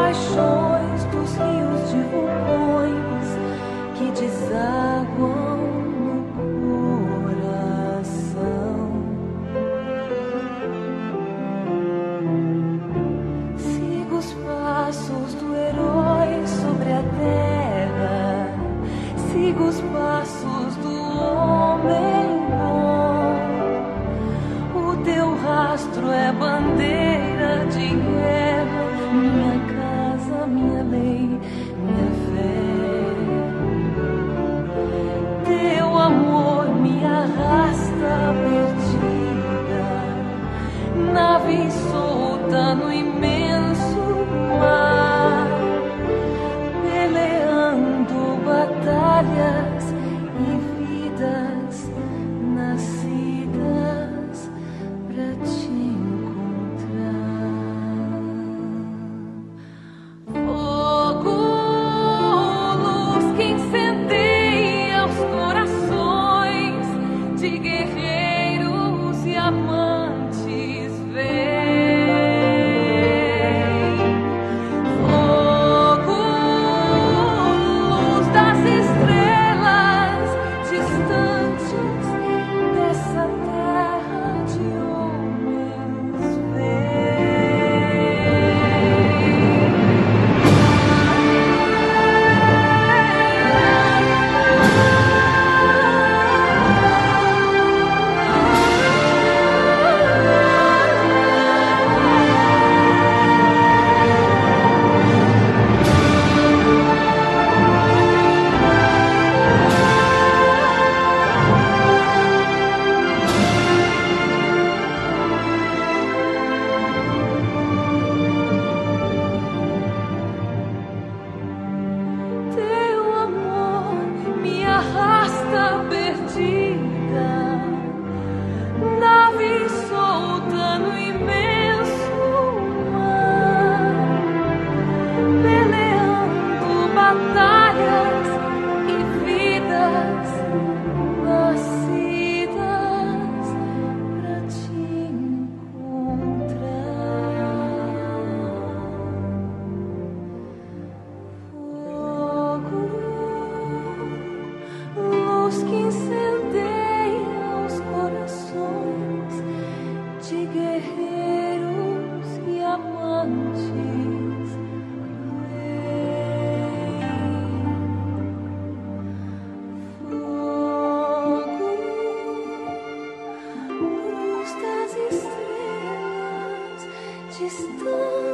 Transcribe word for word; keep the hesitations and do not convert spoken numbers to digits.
paixões dos rios de vulcões que desaguam no coração. Siga os passos do herói sobre a terra, siga os passos do homem bom. O teu rastro é bandeira de guerra, minha casa, minha lei, minha fé. Teu amor me arrasta perdida, nave solta no imenso mar, peleando batalhas e vidas nascidas pra te encontrar. Fogo, luz que incendeia os corações de guerreiros e amantes, vem. Fogo, luz das estrelas distantes dessa terra de homens, teu amor me arrasta perdida, nave solta no imenso mar, peleando batalhas e vidas nascidas pra te encontrar. Fogo, luz que incendeia os corações de guerreiros e amantes, vem. Fogo, luz das estrelas distantes